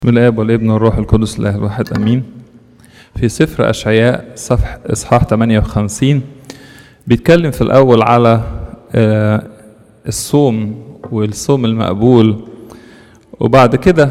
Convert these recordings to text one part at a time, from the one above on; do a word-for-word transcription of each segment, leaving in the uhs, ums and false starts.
بسم الآب والابن والروح القدس الله الواحد امين. في سفر اشعياء صفح اصحاح ثمانية وخمسين بيتكلم في الاول على الصوم والصوم المقبول، وبعد كده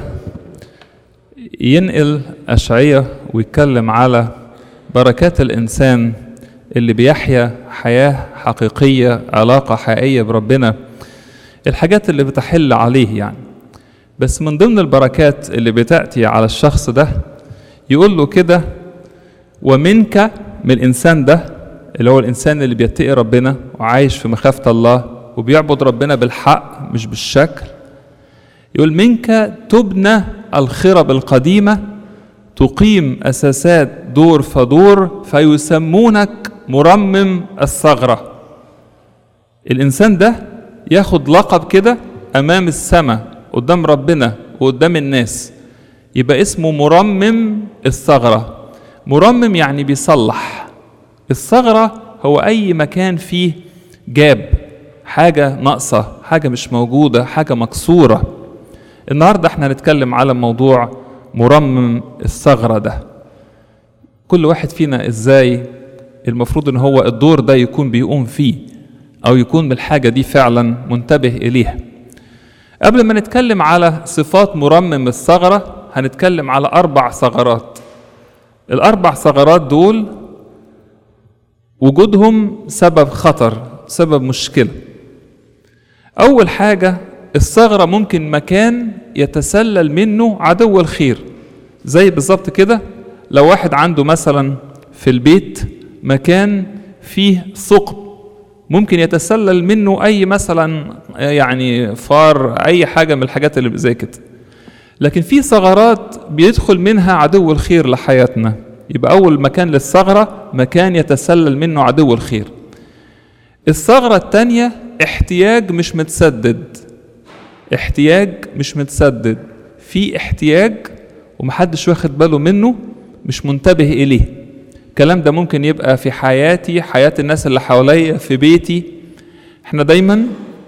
ينقل اشعياء ويتكلم على بركات الانسان اللي بيحيا حياة حقيقية، علاقة حقيقية بربنا، الحاجات اللي بتحل عليه يعني. بس من ضمن البركات اللي بتأتي على الشخص ده يقول له كده: ومنك، من الإنسان ده اللي هو الإنسان اللي بيتقي ربنا وعايش في مخافة الله وبيعبد ربنا بالحق مش بالشكل، يقول: منك تبنى الخرب القديمة، تقيم أساسات دور فدور، فيسمونك مرمم الثغرة. الإنسان ده ياخد لقب كده أمام السماء قدام ربنا وقدام الناس، يبقى اسمه مرمم الثغرة. مرمم يعني بيصلح. الثغرة هو أي مكان فيه جاب حاجة ناقصة، حاجة مش موجودة، حاجة مكسورة. النهاردة احنا هنتكلم على موضوع مرمم الثغرة ده. كل واحد فينا ازاي المفروض ان هو الدور ده يكون بيقوم فيه، او يكون بالحاجة دي فعلا منتبه اليها. قبل ما نتكلم على صفات مرمم الثغرة هنتكلم على أربع ثغرات. الأربع ثغرات دول وجودهم سبب خطر، سبب مشكلة. أول حاجة، الثغرة ممكن مكان يتسلل منه عدو الخير. زي بالظبط كده لو واحد عنده مثلا في البيت مكان فيه ثقب، ممكن يتسلل منه أي مثلا يعني فار، أي حاجة من الحاجات اللي زي كده. لكن في ثغرات بيدخل منها عدو الخير لحياتنا، يبقى أول مكان للثغرة مكان يتسلل منه عدو الخير. الثغرة الثانية احتياج مش متسدد. احتياج مش متسدد، في احتياج ومحدش واخد باله منه، مش منتبه إليه. الكلام ده ممكن يبقى في حياتي، حياة الناس اللي حواليا، في بيتي. احنا دايما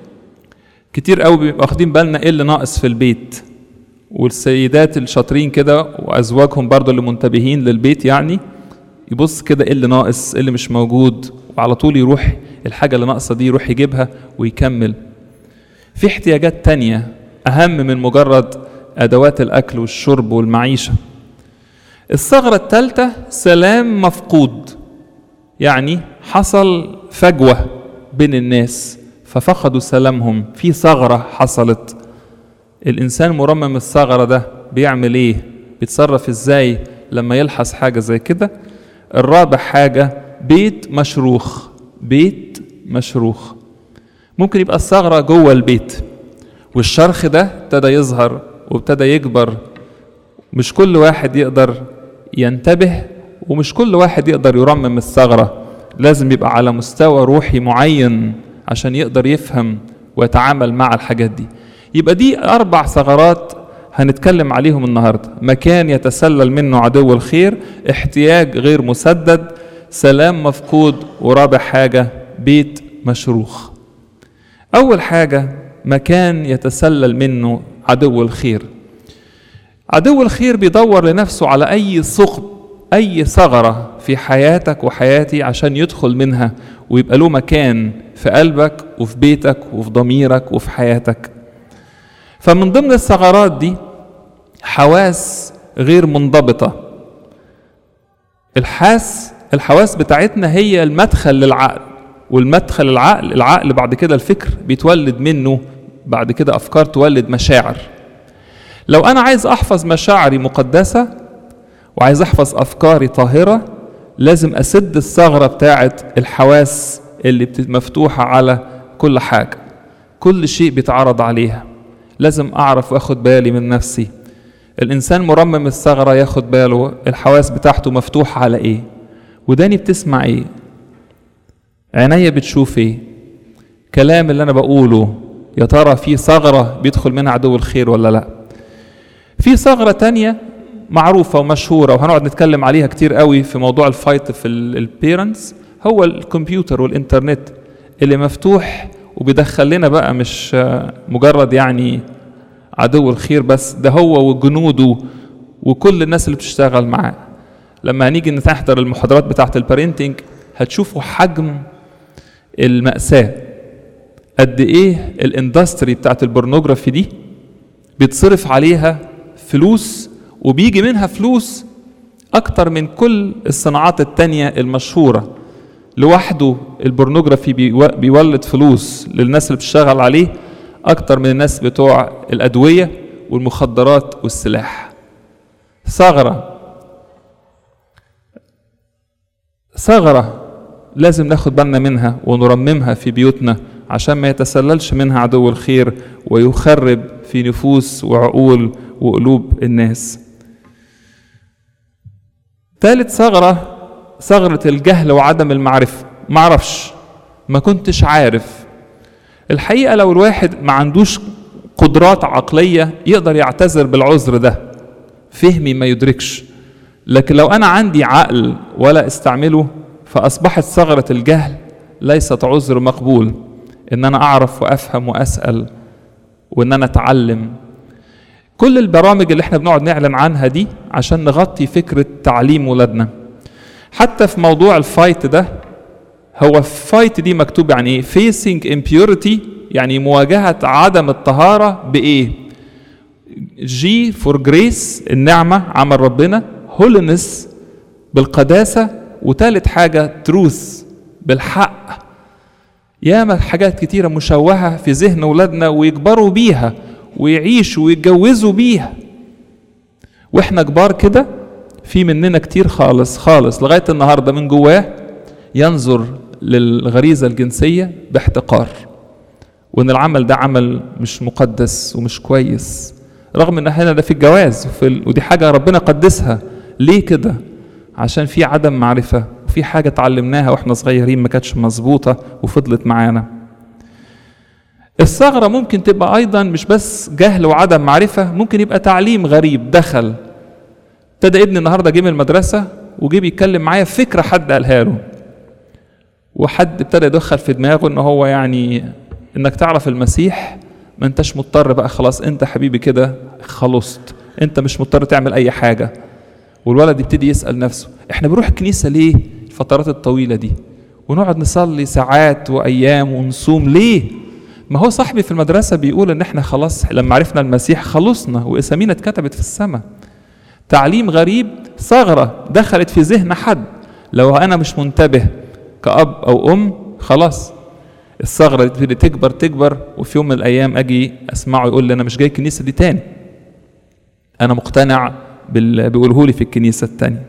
كتير قوي بيبقى واخدين بالنا ايه اللي ناقص في البيت، والسيدات الشاطرين كده وازواجهم برضو اللي منتبهين للبيت يعني يبص كده ايه اللي ناقص، ايه اللي مش موجود، وعلى طول يروح الحاجة اللي ناقصة دي يروح يجيبها ويكمل. في احتياجات تانية اهم من مجرد ادوات الاكل والشرب والمعيشة. الثغرة الثالثة سلام مفقود، يعني حصل فجوة بين الناس ففقدوا سلامهم، في ثغرة حصلت. الإنسان مرمم الثغرة ده بيعمل إيه؟ بيتصرف إزاي لما يلحظ حاجة زي كده؟ الرابع حاجة بيت مشروخ. بيت مشروخ ممكن يبقى الثغرة جوه البيت، والشرخ ده ابتدى يظهر وابتدى يكبر. مش كل واحد يقدر ينتبه، ومش كل واحد يقدر يرمم الثغرة. لازم يبقى على مستوى روحي معين عشان يقدر يفهم ويتعامل مع الحاجات دي. يبقى دي أربع ثغرات هنتكلم عليهم النهاردة: مكان يتسلل منه عدو الخير، احتياج غير مسدد، سلام مفقود، ورابع حاجة بيت مشروخ. أول حاجة مكان يتسلل منه عدو الخير. عدو الخير بيدور لنفسه على أي ثقب، أي ثغرة في حياتك وحياتي عشان يدخل منها ويبقى له مكان في قلبك وفي بيتك وفي ضميرك وفي حياتك. فمن ضمن الثغرات دي حواس غير منضبطة. الحاس الحواس بتاعتنا هي المدخل للعقل، والمدخل العقل العقل بعد كده الفكر بيتولد منه، بعد كده أفكار تولد مشاعر. لو أنا عايز أحفظ مشاعري مقدسة وعايز أحفظ أفكاري طاهرة، لازم أسد الثغرة بتاعت الحواس اللي مفتوحة على كل حاجة، كل شيء بيتعرض عليها. لازم أعرف وأخد بالي من نفسي. الإنسان مرمم الثغرة ياخد باله الحواس بتاعته مفتوحة على إيه، وداني بتسمع إيه، عينيا بتشوف إيه، كلام اللي أنا بقوله يا ترى في ثغرة بيدخل منها عدو الخير ولا لأ. في ثغرة تانية معروفة ومشهورة وهنقعد نتكلم عليها كتير قوي في موضوع الفايت في البيرنتس، هو الكمبيوتر والإنترنت اللي مفتوح وبيدخل لنا بقى مش مجرد يعني عدو الخير بس، ده هو وجنوده وكل الناس اللي بتشتغل معاه. لما هنيجي نحضر المحاضرات بتاعة البارينتينج هتشوفوا حجم المأساة، قد ايه الاندستري بتاعة البورنوجرافي دي بيتصرف عليها فلوس، وبيجي منها فلوس اكتر من كل الصناعات التانية المشهورة. لوحده البورنوجرافي بيولد فلوس للناس اللي بتشتغل عليه اكتر من الناس بتوع الادوية والمخدرات والسلاح. ثغرة ثغرة لازم ناخد بالنا منها ونرممها في بيوتنا عشان ما يتسللش منها عدو الخير ويخرب في نفوس وعقول وقلوب الناس. ثالث ثغرة، ثغرة الجهل وعدم المعرفة. معرفش، ما كنتش عارف. الحقيقة لو الواحد ما عندوش قدرات عقلية يقدر يعتذر بالعذر ده، فهمي ما يدركش. لكن لو أنا عندي عقل ولا استعمله فأصبحت ثغرة الجهل ليست عذر مقبول، إن أنا أعرف وأفهم وأسأل وإن أنا أتعلم. كل البرامج اللي احنا بنقعد نعلن عنها دي عشان نغطي فكرة تعليم ولادنا. حتى في موضوع الفايت ده، هو الفايت دي مكتوب يعني ايه؟ facing impurity، يعني مواجهة عدم الطهارة بإيه؟ جي فور جريس، النعمة عمل ربنا، هولنس بالقداسة، وثالث حاجة تروث بالحق. ياما حاجات كتيرة مشوهة في ذهن ولادنا ويكبروا بيها ويعيشوا ويتجوزوا بيها واحنا كبار كده. في مننا كتير خالص خالص لغاية النهاردة من جواه ينظر للغريزة الجنسية باحتقار، وان العمل ده عمل مش مقدس ومش كويس، رغم ان احنا ده في الجواز وفي ال... ودي حاجة ربنا قدسها. ليه كده؟ عشان في عدم معرفة، وفي حاجة اتعلمناها واحنا صغيرين ما كانتش مظبوطة وفضلت معانا. الثغرة ممكن تبقى ايضا مش بس جهل وعدم معرفة، ممكن يبقى تعليم غريب دخل. ابتدى ابني النهارده جه من المدرسة وجي بيتكلم معايا فكرة حد قالها له، وحد ابتدى يدخل في دماغه ان هو يعني انك تعرف المسيح ما انتش مضطر بقى، خلاص انت حبيبي كده خلصت، انت مش مضطر تعمل اي حاجة. والولد يبتدي يسأل نفسه احنا بنروح الكنيسة ليه الفترات الطويلة دي ونقعد نصلي ساعات وايام ونصوم ليه؟ ما هو صاحبي في المدرسة بيقول ان احنا خلاص لما عرفنا المسيح خلصنا واسامينا اتكتبت في السماء. تعليم غريب، ثغرة دخلت في ذهن حد. لو انا مش منتبه كأب او ام خلاص الثغرة دي تكبر تكبر، وفي يوم من الايام اجي اسمعه يقول لي انا مش جاي الكنيسة دي تاني، انا مقتنع باللي بيقوله لي في الكنيسة التانية.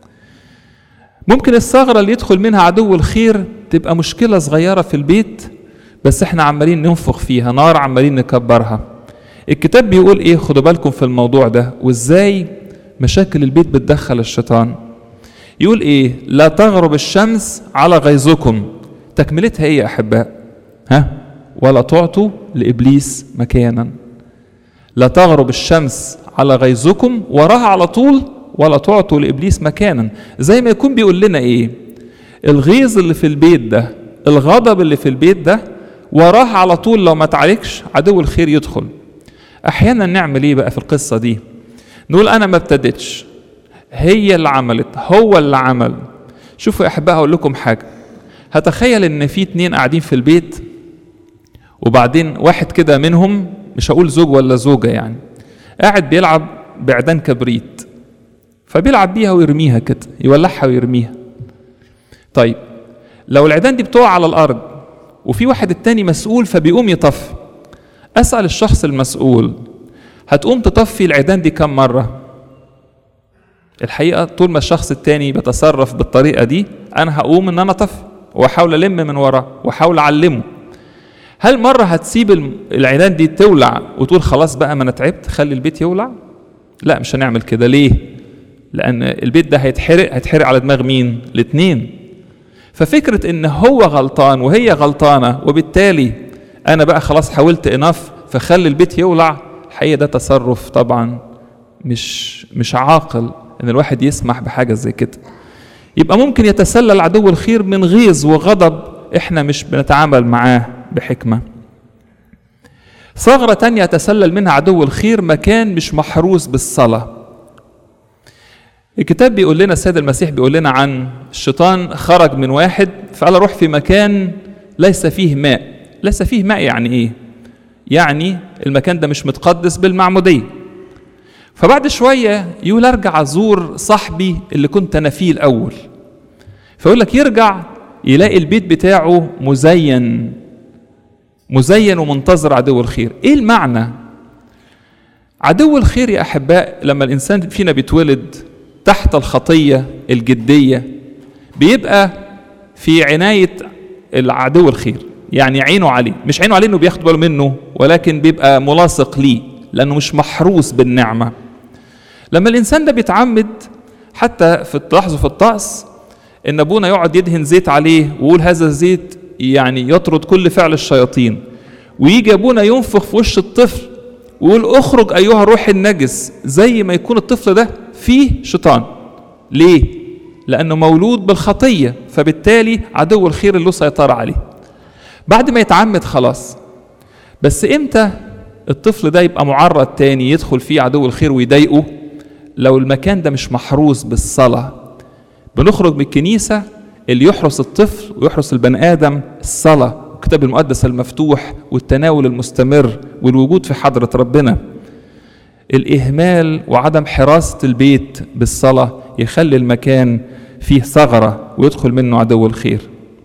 ممكن الثغرة اللي يدخل منها عدو الخير تبقى مشكلة صغيرة في البيت، بس احنا عمالين ننفخ فيها نار، عمالين نكبرها. الكتاب بيقول ايه؟ خدوا بالكم في الموضوع ده وازاي مشاكل البيت بتدخل الشيطان. يقول ايه؟ لا تغرب الشمس على غيظكم. تكملتها ايه يا احباء؟ ها؟ ولا تعطوا لابليس مكانا. لا تغرب الشمس على غيظكم، وراها على طول ولا تعطوا لابليس مكانا. زي ما يكون بيقول لنا ايه؟ الغيظ اللي في البيت ده، الغضب اللي في البيت ده، وراه على طول لو ما تعالجش عدو الخير يدخل. احيانا نعمل ايه بقى في القصة دي؟ نقول انا ما ابتدتش، هي اللي عملت، هو اللي عمل. شوفوا يا احباء اقول لكم حاجة. هتخيل ان في اتنين قاعدين في البيت، وبعدين واحد كده منهم، مش هقول زوج ولا زوجة يعني، قاعد بيلعب بعيدان كبريت، فبيلعب بيها ويرميها كده، يولعها ويرميها. طيب لو العيدان دي بتقع على الارض وفي واحد التاني مسؤول فبيقوم يطفي، اسأل الشخص المسؤول هتقوم تطفي العيدان دي كم مرة؟ الحقيقة طول ما الشخص التاني بيتصرف بالطريقة دي انا هقوم ان انا اطفي واحاول الم من وراه واحاول اعلمه. هل مرة هتسيب العيدان دي تولع وتقول خلاص بقى ما انا تعبت خلي البيت يولع؟ لا، مش هنعمل كده. ليه؟ لان البيت ده هيتحرق، هيتحرق على دماغ مين؟ الاتنين. ففكرة ان هو غلطان وهي غلطانة وبالتالي انا بقى خلاص حاولت انف فخلي البيت يولع، الحقيقة ده تصرف طبعا مش مش عاقل ان الواحد يسمح بحاجة زي كده. يبقى ممكن يتسلل عدو الخير من غيظ وغضب احنا مش بنتعامل معاه بحكمة. ثغرة تانية يتسلل منها عدو الخير، مكان مش محروس بالصلاة. الكتاب بيقول لنا، السيد المسيح بيقول لنا عن الشيطان خرج من واحد فقال روح في مكان ليس فيه ماء. ليس فيه ماء يعني ايه؟ يعني المكان ده مش متقدس بالمعمودية. فبعد شوية يقول ارجع ازور صاحبي اللي كنت انا فيه الاول. فيقول لك يرجع يلاقي البيت بتاعه مزين مزين ومنتظر عدو الخير. ايه المعنى؟ عدو الخير يا احباء لما الانسان فينا بيتولد تحت الخطية الجدية بيبقى في عناية العدو الخير، يعني عينه عليه، مش عينه عليه انه بياخد باله منه، ولكن بيبقى ملاصق ليه لانه مش محروس بالنعمة. لما الانسان ده بيتعمد، حتى في تلاحظوا في الطقس ان ابونا يقعد يدهن زيت عليه ويقول هذا الزيت يعني يطرد كل فعل الشياطين، ويجي ابونا ينفخ في وش الطفل ويقول اخرج ايها الروح النجس، زي ما يكون الطفل ده فيه شيطان. ليه؟ لانه مولود بالخطية، فبالتالي عدو الخير اللي له سيطرة عليه. بعد ما يتعمد خلاص، بس امتى الطفل ده يبقى معرض تاني يدخل فيه عدو الخير ويضايقه؟ لو المكان ده مش محروس بالصلاة. بنخرج من الكنيسة، اللي يحرس الطفل ويحرس البني آدم الصلاة والكتاب المقدس المفتوح والتناول المستمر والوجود في حضرة ربنا. الإهمال وعدم حراسة البيت بالصلاة يخلي المكان فيه ثغرة ويدخل منه عدو الخير.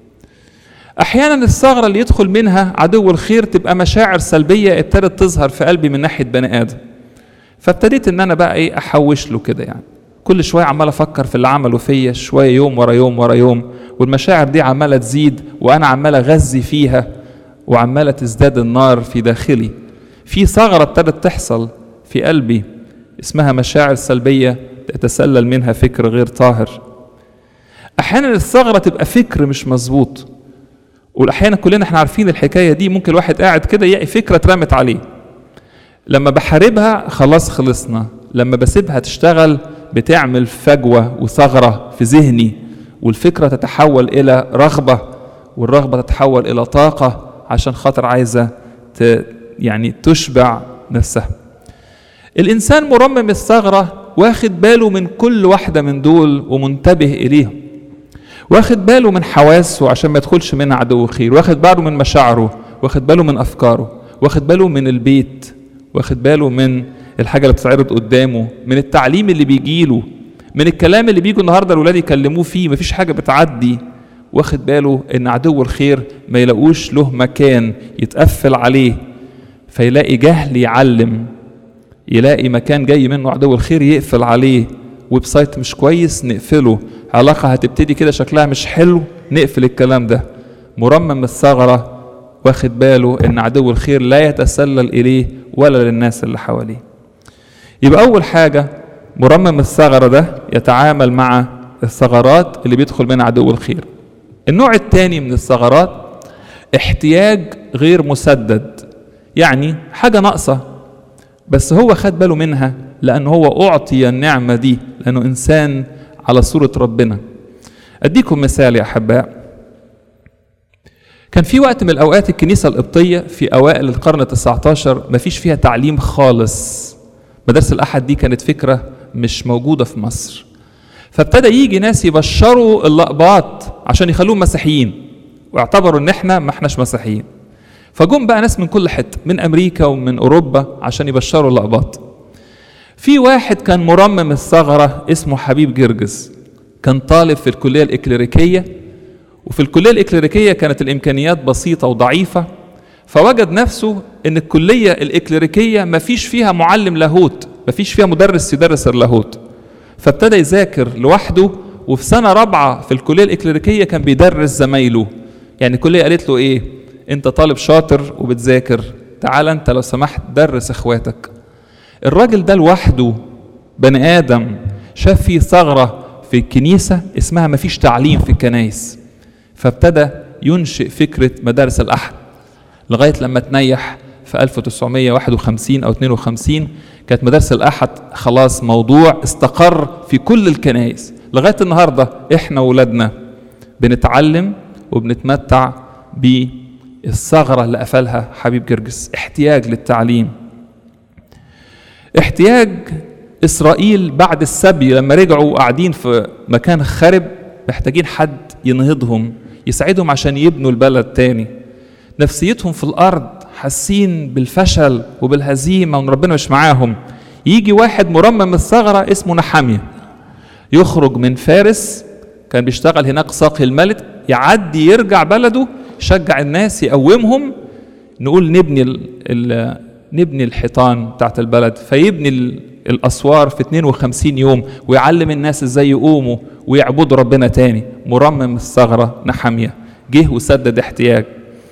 أحيانا الثغرة اللي يدخل منها عدو الخير تبقى مشاعر سلبية ابتدت تظهر في قلبي من ناحية بني آدم، فابتديت ان انا بقى ايه احوش له كده، يعني كل شويه عمال افكر في اللي عمله فيا شويه، يوم ورا يوم ورا يوم، والمشاعر دي عماله تزيد وانا عمال اغذي فيها وعماله تزداد النار في داخلي. في ثغره ابتدت تحصل في قلبي اسمها مشاعر سلبيه تتسلل منها فكر غير طاهر. احيانا الثغره تبقى فكر مش مظبوط، واحيانا كلنا احنا عارفين الحكايه دي. ممكن الواحد قاعد كده يلاقي فكره اترمت عليه، لما بحاربها خلاص خلصنا، لما بسيبها تشتغل بتعمل فجوة وثغرة في ذهني، والفكرة تتحول إلى رغبة، والرغبة تتحول إلى طاقة عشان خاطر عايزة ت... يعني تشبع نفسها. الإنسان مرمم الثغرة واخد باله من كل واحدة من دول ومنتبه إليهم، واخد باله من حواسه عشان ما يدخلش منها عدو خير، واخد باله من مشاعره، واخد باله من أفكاره، واخد باله من البيت، واخد باله من الحاجة اللي بتتعرض قدامه، من التعليم اللي بيجيله، من الكلام اللي بيجوا النهاردة الولاد يكلموه فيه، مفيش حاجة بتعدي. واخد باله ان عدو الخير ما يلاقوش له مكان يتقفل عليه، فيلاقي جهل يعلم، يلاقي مكان جاي منه عدو الخير يقفل عليه، ويب سايت مش كويس نقفله، علاقة هتبتدي كده شكلها مش حلو نقفل الكلام ده. مرمم الثغرة واخد باله ان عدو الخير لا يتسلل اليه ولا للناس اللي حواليه. يبقى اول حاجة مرمم الثغرة ده يتعامل مع الثغرات اللي بيدخل منها عدو الخير. النوع الثاني من الثغرات احتياج غير مسدد، يعني حاجة ناقصة بس هو خد باله منها لانه هو اعطي النعمة دي، لانه انسان على صورة ربنا. اديكم مثال يا احباء. كان في وقت من الأوقات الكنيسة القبطية في أوائل القرن التاسع عشر ما فيش فيها تعليم خالص. مدارس الأحد دي كانت فكرة مش موجودة في مصر، فابتدى يجي ناس يبشروا اللقباط عشان يخلوهم مسيحيين، واعتبروا ان احنا ما احناش مسيحيين. فجم بقى ناس من كل حتة، من أمريكا ومن أوروبا، عشان يبشروا اللقباط. في واحد كان مرمم الثغرة اسمه حبيب جرجس، كان طالب في الكلية الإكليريكية، وفي الكلية الإكليريكية كانت الإمكانيات بسيطة وضعيفة، فوجد نفسه إن الكلية الإكليريكية ما فيش فيها معلم لاهوت، ما فيش فيها مدرس يدرس اللاهوت، فابتدى يذاكر لوحده. وفي سنة رابعة في الكلية الإكليريكية كان بيدرس زمايله. يعني الكلية قالت له إيه؟ أنت طالب شاطر وبتذاكر، تعال أنت لو سمحت درس إخواتك. الراجل ده لوحده بني آدم شاف فيه ثغرة في الكنيسة اسمها ما فيش تعليم في الكنائس، فابتدى ينشئ فكرة مدارس الأحد لغاية لما تنيح في ألف وتسعمائة وواحد وخمسين أو اثنين وخمسين. كانت مدارس الأحد خلاص موضوع استقر في كل الكنائس. لغاية النهاردة إحنا وولادنا بنتعلم وبنتمتع الثغرة اللي قفلها حبيب جرجس، احتياج للتعليم. احتياج إسرائيل بعد السبي لما رجعوا قاعدين في مكان خرب، محتاجين حد ينهضهم يساعدهم عشان يبنوا البلد تاني. نفسيتهم في الأرض حاسين بالفشل وبالهزيمة وان ربنا مش معاهم. يجي واحد مرمم الثغرة اسمه نحمية، يخرج من فارس، كان بيشتغل هناك ساقي الملك، يعدي يرجع بلده، يشجع الناس يقومهم، نقول نبني ال ال نبني الحيطان بتاعت البلد، فيبني الأسوار في اتنين وخمسين يوم، ويعلم الناس ازاي يقوموا ويعبدوا ربنا تاني. مرمم الثغرة نحمية جه وسدد احتياج.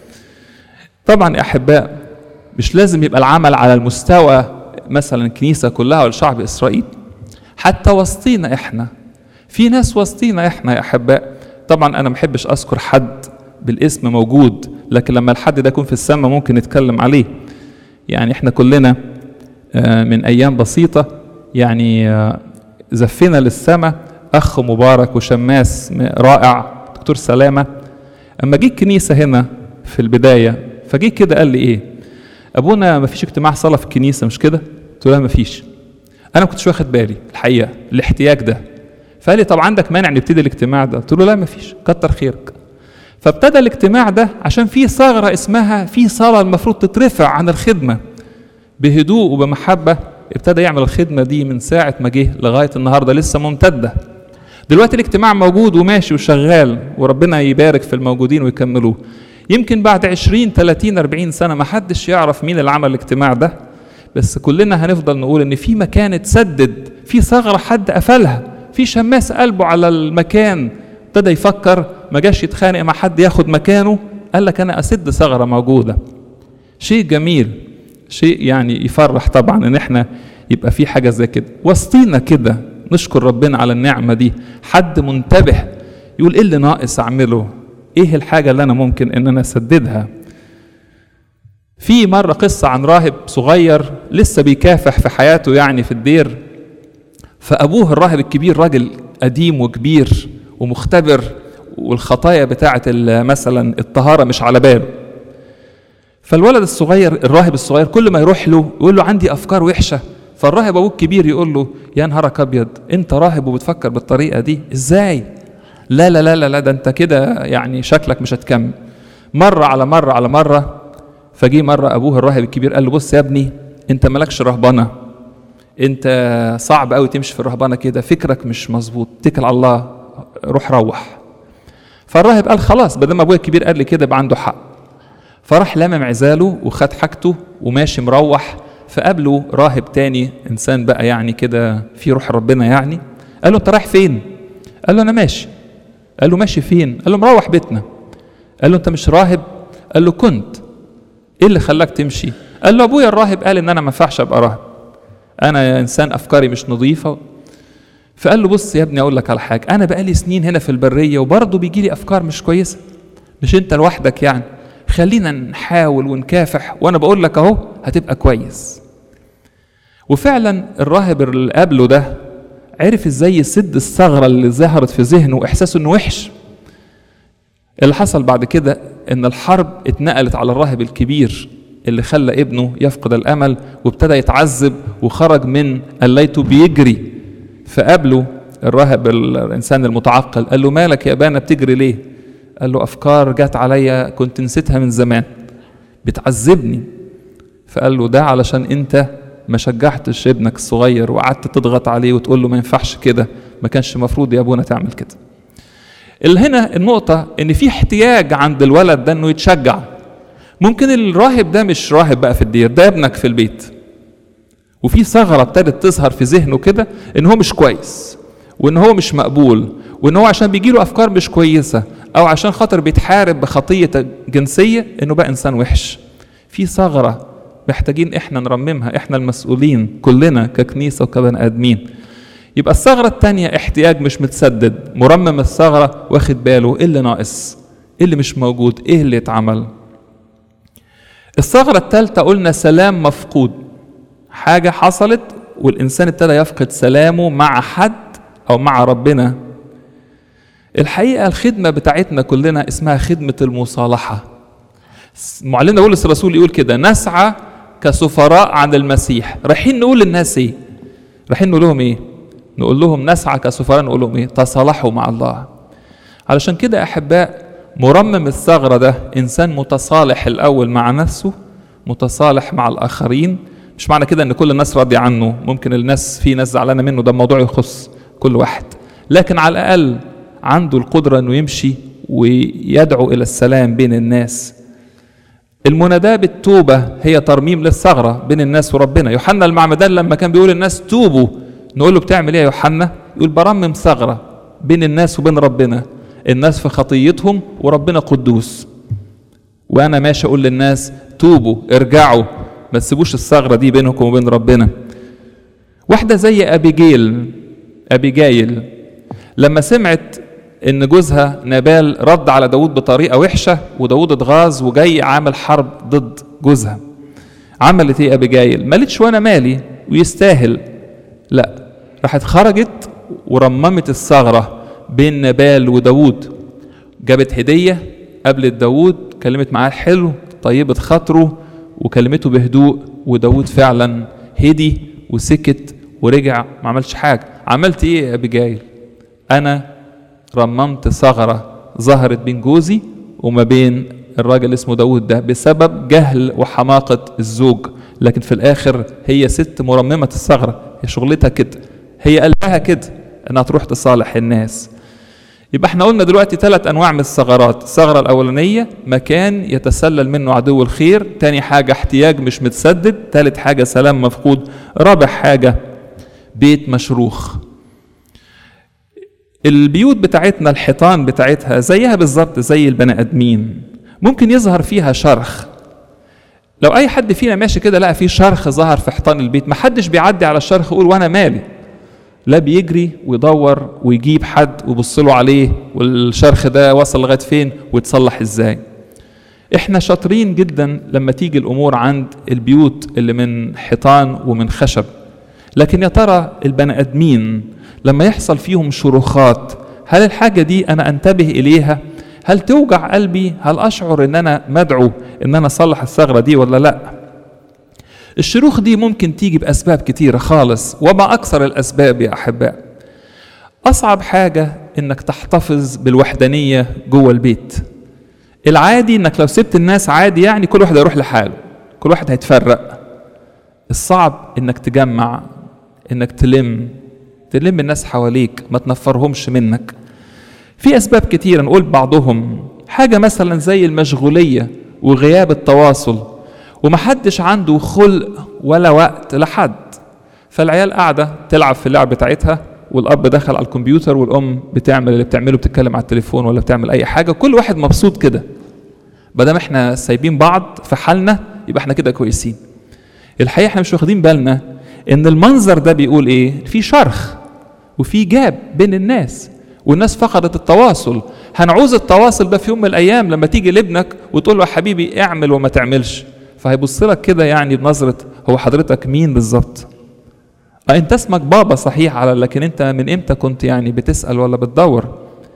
طبعا يا أحباء مش لازم يبقى العمل على المستوى مثلا الكنيسة كلها ولا شعب إسرائيل، حتى وسطينا احنا في ناس وسطينا احنا يا أحباء. طبعا أنا محبش أذكر حد بالاسم موجود، لكن لما الحد ده يكون في السماء ممكن نتكلم عليه. يعني احنا كلنا من أيام بسيطة يعني زفنا للسماء أخ مبارك وشماس رائع دكتور سلامة. أما جه الكنيسة هنا في البداية فجه كده قال لي إيه، أبونا ما فيش اجتماع صلاة في الكنيسة مش كده؟ قلت له لا ما فيش. أنا ما كنتش واخد بالي الحقيقة الاحتياج ده. فقال لي طب عندك مانع نبتدي الاجتماع ده؟ قلت له لا ما فيش، كتر خيرك. فابتدى الاجتماع ده عشان في ثغرة اسمها في صلاة المفروض تترفع عن الخدمة بهدوء وبمحبة. ابتدى يعمل الخدمة دي من ساعة ما جه لغاية النهاردة لسه ممتدة. دلوقتي الاجتماع موجود وماشي وشغال، وربنا يبارك في الموجودين ويكملوه. يمكن بعد عشرين تلاتين أربعين سنة ما حدش يعرف مين اللي عمل الاجتماع ده، بس كلنا هنفضل نقول ان في مكان اتسدد، في ثغرة حد قفلها، في شماس قلبه على المكان ابتدى يفكر، ما جاش يتخانق مع حد ياخد مكانه، قال لك انا اسد ثغرة موجودة. شيء جميل، شيء يعني يفرح طبعا ان احنا يبقى في حاجة زي كده وسطينا كده. نشكر ربنا على النعمة دي، حد منتبه يقول ايه اللي ناقص اعمله، ايه الحاجة اللي انا ممكن ان انا اسددها. في مرة قصة عن راهب صغير لسه بيكافح في حياته يعني في الدير، فابوه الراهب الكبير راجل قديم وكبير ومختبر، والخطايا بتاعة مثلا الطهارة مش على باله. فالولد الصغير الراهب الصغير كل ما يروح له يقول له عندي افكار وحشة. فالراهب ابوه الكبير يقول له يا نهارك ابيض، انت راهب وبتفكر بالطريقة دي ازاي؟ لا لا لا لا ده انت كده يعني شكلك مش هتكمل. مرة على مرة على مرة. فجي مرة ابوه الراهب الكبير قال له بص يا ابني، انت مالكش رهبنة، انت صعب قوي تمشي في الرهبنة كده، فكرك مش مظبوط، اتكل على الله، روح روح. فالراهب قال خلاص بدل ما ابويا الكبير قال لي كده يبقى عنده حق. فراح لامم عزاله وخد حاجته وماشي مروح. فقابله راهب تاني انسان بقى يعني كده في روح ربنا يعني، قال له انت رايح فين؟ قال له انا ماشي. قال له ماشي فين؟ قال له مروح بيتنا. قال له انت مش راهب؟ قال له كنت. ايه اللي خلاك تمشي؟ قال له ابويا الراهب قال ان انا ما ينفعش ابقى راهب، انا انسان افكاري مش نظيفه. فقال له بص يا ابني اقول لك على حاجه، انا بقالي سنين هنا في البريه وبرضه بيجي لي افكار مش كويسه، مش انت لوحدك يعني، خلينا نحاول ونكافح وانا بقول لك اهو هتبقى كويس. وفعلا الراهب اللي قابله ده عرف ازاي يسد الثغره اللي ظهرت في ذهنه واحساسه انه وحش. اللي حصل بعد كده ان الحرب اتنقلت على الراهب الكبير اللي خلى ابنه يفقد الامل وابتدى يتعذب وخرج من قليته بيجري. فقابله الراهب الانسان المتعقل قال له مالك يا ابانا بتجري ليه؟ قال له افكار جات عليا كنت نسيتها من زمان بتعذبني. فقال له ده علشان انت ما شجعتش ابنك الصغير وقعدت تضغط عليه وتقول له ما ينفعش كده، ما كانش مفروض يا ابونا تعمل كده. اللي هنا النقطة ان في احتياج عند الولد ده انه يتشجع. ممكن الراهب ده مش راهب بقى في الدير، ده ابنك في البيت، وفي ثغرة ابتدت تظهر في ذهنه كده ان هو مش كويس وان هو مش مقبول وان هو عشان بيجيله افكار مش كويسة او عشان خاطر بيتحارب بخطية جنسية انه بقى انسان وحش. في ثغرة محتاجين احنا نرممها، احنا المسؤولين كلنا ككنيسة وكبني ادمين. يبقى الثغرة التانية احتياج مش متسدد، مرمم الثغرة واخد باله ايه اللي ناقص، ايه اللي مش موجود، ايه اللي اتعمل. الثغرة الثالثة قلنا سلام مفقود، حاجة حصلت والإنسان ابتدى يفقد سلامه مع حد أو مع ربنا. الحقيقة الخدمة بتاعتنا كلنا اسمها خدمة المصالحة. معلمنا بولس الرسول يقول كده: نسعى كسفراء عن المسيح. رايحين نقول للناس ايه؟ رايحين نقول لهم ايه؟ نقول لهم نسعى كسفراء، نقول لهم ايه؟ تصالحوا مع الله. علشان كده احباء، مرمم الثغرة ده انسان متصالح الاول مع نفسه، متصالح مع الاخرين. مش معنى كده ان كل الناس راضية عنه، ممكن الناس في ناس زعلانة منه، ده موضوع يخص كل واحد، لكن على الاقل عنده القدرة انه يمشي ويدعو الى السلام بين الناس. المناداة بالتوبة هي ترميم للثغرة بين الناس وربنا. يوحنا المعمدان لما كان بيقول الناس توبوا، نقول له بتعمل ايه يا يوحنا؟ يقول برمم ثغرة بين الناس وبين ربنا. الناس في خطيتهم وربنا قدوس، وانا ماشي اقول للناس توبوا ارجعوا، ما تسيبوش الثغرة دي بينكم وبين ربنا. واحدة زي أبيجيل أبيجايل لما سمعت ان جوزها نابال رد على داود بطريقة وحشة، وداود اتغاظ وجاي عامل حرب ضد جوزها، عملت ايه أبيجايل؟ مالتش وانا مالي ويستاهل، لا، راحت خرجت ورممت الثغرة بين نابال وداود. جابت هدية، قابلت داود، كلمت معاه حلو، طيبت خاطره وكلمته بهدوء، وداود فعلا هدي وسكت ورجع ما عملش حاجة. عملت ايه يا أبيجايل؟ انا رممت ثغرة ظهرت بين جوزي وما بين الراجل اسمه داود ده بسبب جهل وحماقة الزوج، لكن في الاخر هي ست مرممة الثغرة، هي شغلتها كده، هي قلبها كده انها تروح تصالح الناس. يبقى احنا قلنا دلوقتي ثلاث انواع من الثغرات. الثغرة الاولانية مكان يتسلل منه عدو الخير، تاني حاجة احتياج مش متسدد، ثالث حاجة سلام مفقود، رابع حاجة بيت مشروخ. البيوت بتاعتنا الحيطان بتاعتها زيها بالظبط زي البني ادمين، ممكن يظهر فيها شرخ. لو اي حد فينا ماشي كده لقى فيه شرخ ظهر في حيطان البيت، ما حدش بيعدي على الشرخ يقول وانا مالي، لا، بيجري ويدور ويجيب حد ويبص له عليه والشرخ ده وصل لغايه فين ويتصلح ازاي. احنا شاطرين جدا لما تيجي الامور عند البيوت اللي من حيطان ومن خشب، لكن يا ترى البني ادمين لما يحصل فيهم شروخات، هل الحاجة دي أنا أنتبه إليها؟ هل توجع قلبي؟ هل أشعر أن أنا مدعو أن أنا أصلح الثغرة دي ولا لا؟ الشروخ دي ممكن تيجي بأسباب كتيرة خالص، وما أكثر الأسباب يا أحباء. أصعب حاجة أنك تحتفظ بالوحدانية جوه البيت. العادي أنك لو سبت الناس عادي، يعني كل واحد يروح لحاله، كل واحد هيتفرق. الصعب أنك تجمع، أنك تلم تلم الناس حواليك، ما تنفرهمش منك. في أسباب كتيرة، نقول بعضهم. حاجة مثلا زي المشغولية وغياب التواصل، ومحدش عنده خلق ولا وقت لحد، فالعيال قاعدة تلعب في اللعب بتاعتها، والأب دخل على الكمبيوتر، والأم بتعمل اللي بتعمله، بتتكلم على التليفون ولا بتعمل أي حاجة، كل واحد مبسوط كده. بدل احنا سايبين بعض في حالنا يبقى احنا كده كويسين. الحقيقة احنا مش واخدين بالنا ان المنظر ده بيقول ايه؟ في شرخ وفي جاب بين الناس، والناس فقدت التواصل. هنعوز التواصل ده في يوم من الايام لما تيجي لابنك وتقول له يا حبيبي اعمل وما تعملش، فهيبص لك كده يعني بنظرة هو حضرتك مين بالظبط؟ اه انت اسمك بابا صحيح، على لكن انت من امتى كنت يعني بتسأل ولا بتدور؟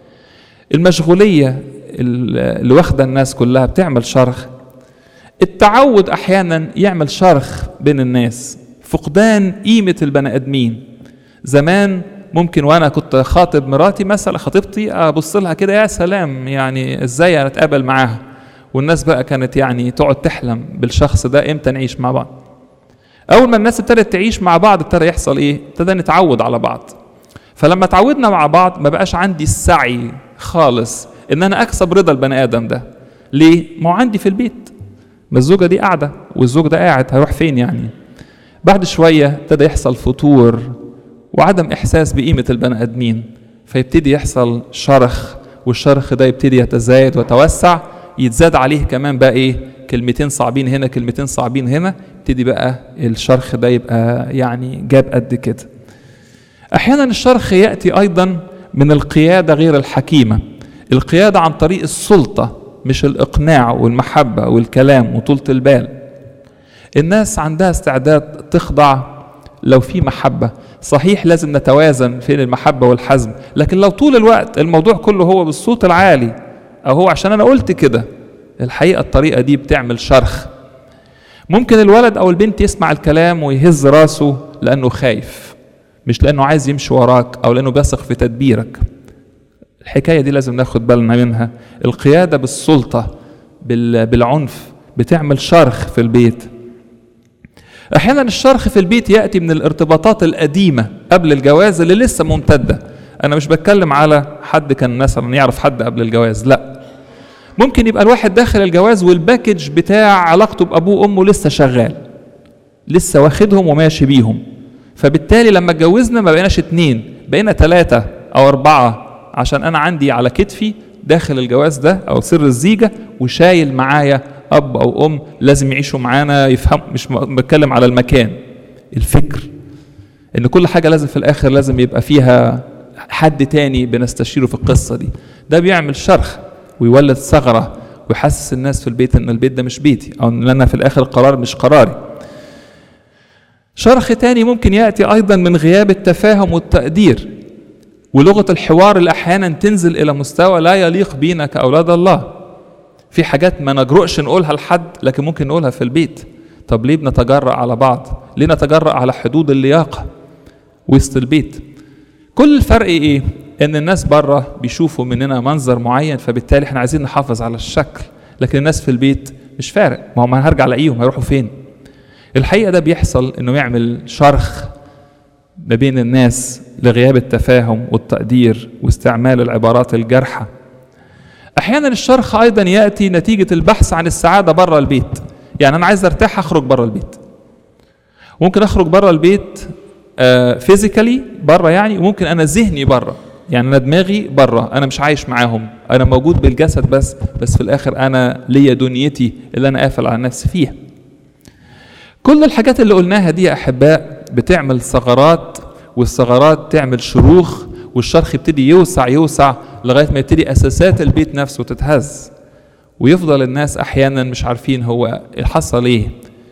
المشغولية اللي واخده الناس كلها بتعمل شرخ. التعود احيانا يعمل شرخ بين الناس، فقدان قيمة البني ادمين. زمان ممكن وانا كنت خاطب مراتي مثلا، خطيبتي، ابص لها كده يا سلام، يعني ازاي انا اتقابل معاها، والناس بقى كانت يعني تقعد تحلم بالشخص ده امتى نعيش مع بعض. اول ما الناس ابتدت تعيش مع بعض ابتدى يحصل ايه؟ ابتدى نتعود على بعض. فلما تعودنا مع بعض ما بقاش عندي السعي خالص ان انا اكسب رضا البني ادم ده. ليه؟ ما هو عندي في البيت، ما الزوجه دي قاعده والزوج ده قاعد، هيروح فين يعني؟ بعد شويه ابتدى يحصل فتور وعدم احساس بقيمه البني ادمين، فيبتدي يحصل شرخ، والشرخ ده يبتدي يتزايد ويتوسع، يتزاد عليه كمان بقى ايه؟ كلمتين صعبين هنا، كلمتين صعبين هنا، يبتدي بقى الشرخ ده يبقى يعني جاب قد كده. احيانا الشرخ ياتي ايضا من القياده غير الحكيمه، القياده عن طريق السلطه مش الاقناع والمحبه والكلام وطولة البال. الناس عندها استعداد تخضع لو في محبه، صحيح لازم نتوازن بين المحبه والحزم، لكن لو طول الوقت الموضوع كله هو بالصوت العالي، او هو عشان انا قلت كده، الحقيقة الطريقة دي بتعمل شرخ. ممكن الولد أو البنت يسمع الكلام ويهز راسه لأنه خايف، مش لأنه عايز يمشي وراك أو لأنه بيثق في تدبيرك. الحكاية دي لازم ناخد بالنا منها. القيادة بالسلطة بالعنف بتعمل شرخ في البيت. أحيانا الشرخ في البيت يأتي من الارتباطات القديمة قبل الجواز اللي لسه ممتدة. أنا مش بتكلم على حد كان مثلا يعرف حد قبل الجواز، لا، ممكن يبقى الواحد داخل الجواز والباكج بتاع علاقته بأبوه وأمه لسه شغال، لسه واخدهم وماشي بيهم، فبالتالي لما اتجوزنا ما بقيناش اتنين، بقينا تلاتة أو أربعة، عشان أنا عندي على كتفي داخل الجواز ده أو سر الزيجة وشايل معايا أب أو أم لازم يعيشوا معانا، يفهم. مش بتكلم على المكان، الفكر إن كل حاجة لازم في الآخر لازم يبقى فيها حد تاني بنستشيره في القصة دي. ده بيعمل شرخ ويولد ثغرة ويحسس الناس في البيت ان البيت ده مش بيتي، او ان انا في الاخر القرار مش قراري. شرخ تاني ممكن يأتي ايضا من غياب التفاهم والتقدير ولغة الحوار اللي احيانا تنزل الى مستوى لا يليق بينا كأولاد الله. في حاجات ما نجرؤش نقولها لحد لكن ممكن نقولها في البيت. طب ليه بنتجرأ على بعض؟ ليه نتجرأ على حدود اللياقة وسط البيت؟ كل الفرق ايه؟ ان الناس بره بيشوفوا مننا منظر معين، فبالتالي احنا عايزين نحافظ على الشكل، لكن الناس في البيت مش فارق، ما هم هنرجع الاقيهم هيروحوا فين؟ الحقيقة ده بيحصل انه يعمل شرخ ما بين الناس لغياب التفاهم والتقدير واستعمال العبارات الجارحة. احيانا الشرخ ايضا يأتي نتيجة البحث عن السعادة بره البيت. يعني انا عايز ارتاح اخرج بره البيت، ممكن اخرج بره البيت فيزيكالي بره يعني، وممكن انا ذهني بره، يعني انا دماغي بره، انا مش عايش معاهم، انا موجود بالجسد بس بس في الاخر انا ليا دنيتي اللي انا قافل على نفسي فيها. كل الحاجات اللي قلناها دي يا احباء بتعمل ثغرات، والثغرات تعمل شروخ، والشرخ يبتدي يوسع يوسع لغايه ما يبتدي اساسات البيت نفسه تتهز، ويفضل الناس احيانا مش عارفين هو حصل ايه،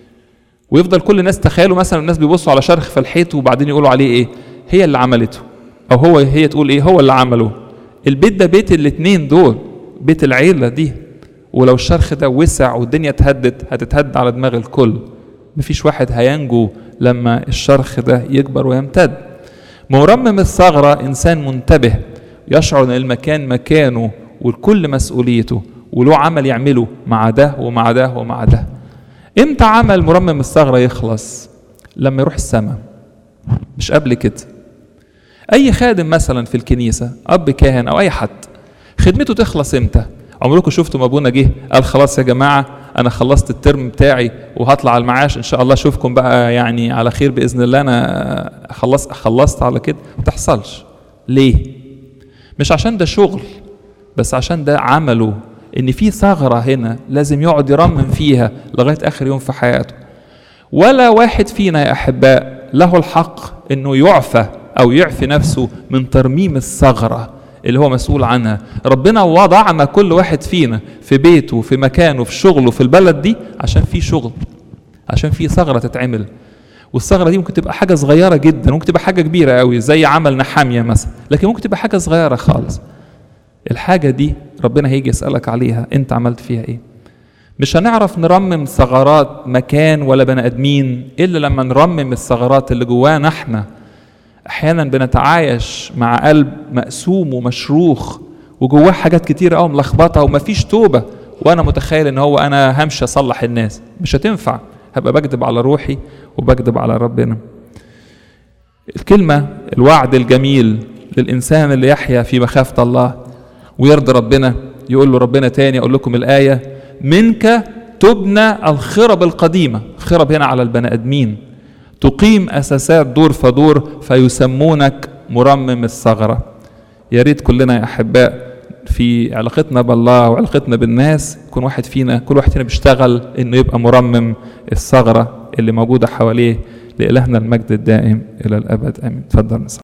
ويفضل كل الناس تخيلوا مثلا الناس بيبصوا على شرخ في الحيط وبعدين يقولوا عليه ايه؟ هي اللي عملته، او هو هي تقول ايه؟ هو اللي عمله. البيت ده بيت الاتنين دول، بيت العيلة دي، ولو الشرخ ده وسع والدنيا اتهدت هتتهد على دماغ الكل، مفيش واحد هينجو لما الشرخ ده يكبر ويمتد. مرمم الثغرة انسان منتبه يشعر ان المكان مكانه والكل مسؤوليته وله عمل يعمله مع ده ومع ده ومع ده. امتى عمل مرمم الثغرة يخلص؟ لما يروح السماء، مش قبل كده. اي خادم مثلا في الكنيسة، اب كاهن او اي حد، خدمته تخلص امتى؟ عمركم شفتوا ابونا جه قال خلاص يا جماعة انا خلصت الترم بتاعي وهطلع على المعاش ان شاء الله اشوفكم بقى يعني على خير باذن الله، انا خلصت خلصت على كده؟ ما تحصلش. ليه؟ مش عشان ده شغل، بس عشان ده عمله، ان في ثغرة هنا لازم يقعد يرمم فيها لغاية اخر يوم في حياته. ولا واحد فينا يا احباء له الحق انه يعفى او يعفي نفسه من ترميم الثغرة اللي هو مسؤول عنها. ربنا وضعنا كل واحد فينا في بيته في مكانه في شغله في البلد دي عشان في شغل، عشان في ثغرة تتعمل. والثغرة دي ممكن تبقى حاجة صغيرة جدا، ممكن تبقى حاجة كبيرة قوي زي عمل نحامية مثلا، لكن ممكن تبقى حاجة صغيرة خالص. الحاجة دي ربنا هيجي يسألك عليها، انت عملت فيها ايه؟ مش هنعرف نرمم ثغرات مكان ولا بني ادمين الا لما نرمم الثغرات اللي جوانا احنا. احيانا بنتعايش مع قلب مقسوم ومشروخ وجواه حاجات كتير قوي ملخبطه ومفيش توبه، وانا متخيل ان هو انا همشي اصلح الناس. مش هتنفع، هبقى بكذب على روحي وبكذب على ربنا. الكلمه الوعد الجميل للانسان اللي يحيا في مخافه الله ويرضي ربنا، يقول له ربنا تاني اقول لكم الايه: منك تبنى الخرب القديمه. خرب هنا على البني ادمين، تقيم اساسات دور فدور فيسمونك مرمم الثغره. يا ريت كلنا يا احباء في علاقتنا بالله وعلاقتنا بالناس يكون واحد فينا كل واحد فينا بيشتغل انه يبقى مرمم الثغره اللي موجوده حواليه. لإلهنا المجد الدائم الى الابد امين. اتفضل.